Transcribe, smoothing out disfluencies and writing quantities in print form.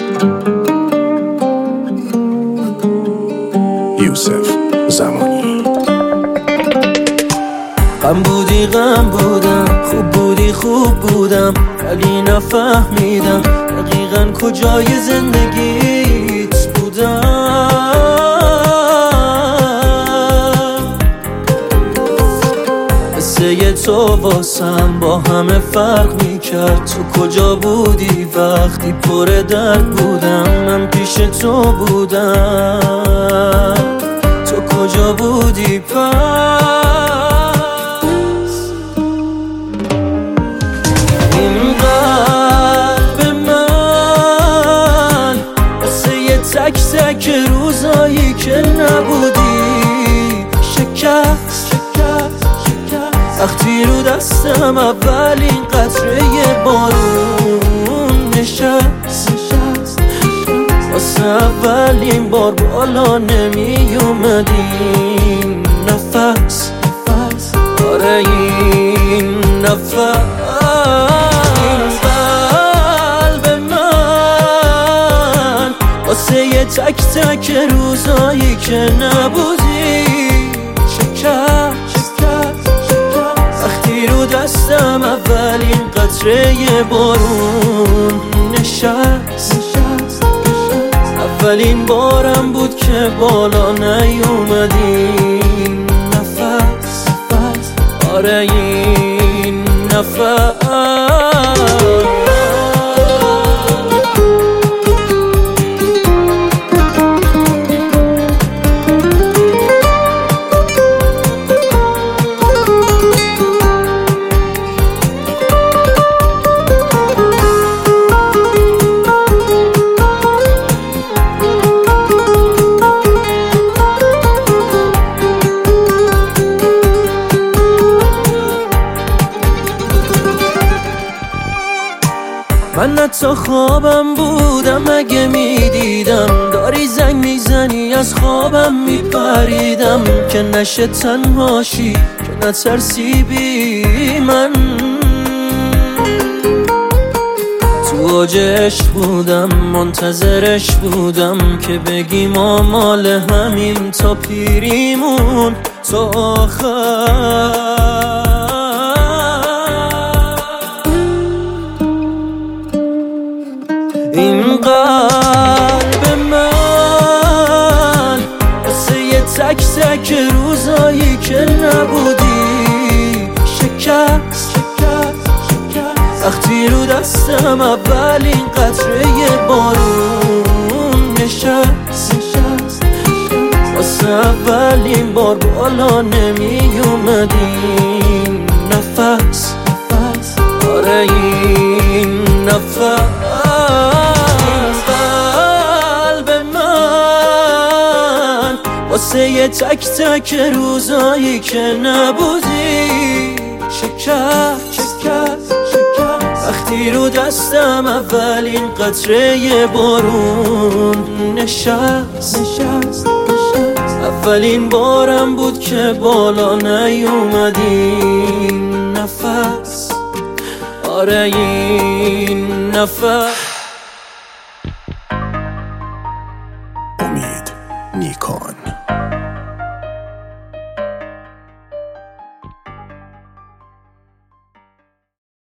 یوسف زمانی. غم بودی غم بودم، خوب بودی خوب بودم، ولی نفهمیدم دقیقاً کجای زندگیت بودم. قصه تو واسم با همه فرق میکرد. تو کجا بودی وقتی پر درد بودم؟ من پیش تو بودم، تو کجا بودی پس؟ این قلب من واسه یه تک تک روزایی که نبودی شکست. وقتی رو دستم اولین قطره بارون نشست، واسه اولین بار بالا نمی اومدیم نفس. آره این نفس. این قلب من واسه یه تک تک روزایی که نبودی شکست. وقتی رو دستم اولین قطره بارون نشست، اولین بارم بود که بالا نیومدیم نفس. آره این نفس. من حتی خوابم بودم اگه میدیدم داری زنگ میزنی از خوابم میپریدم که نشه تنهاشی، که نترسی بی من. تو اوج عشق بودم منتظرش بودم که بگیم مال همین تا پیریمون تا آخر. این قلب من واسه یه تک تک روزایی که نبودی شکست. وقتی رو دستم اولین قطره بارون نشست، واسه اولین بار بالا نمی اومدیم نفس. آره این نفس. واسه یه تک تک روزایی که نبودی شکست. وقتی رو دستم اولین قطره بارون نشست، اولین بارم بود که بالا نیومدیم نفس. آره این نفس.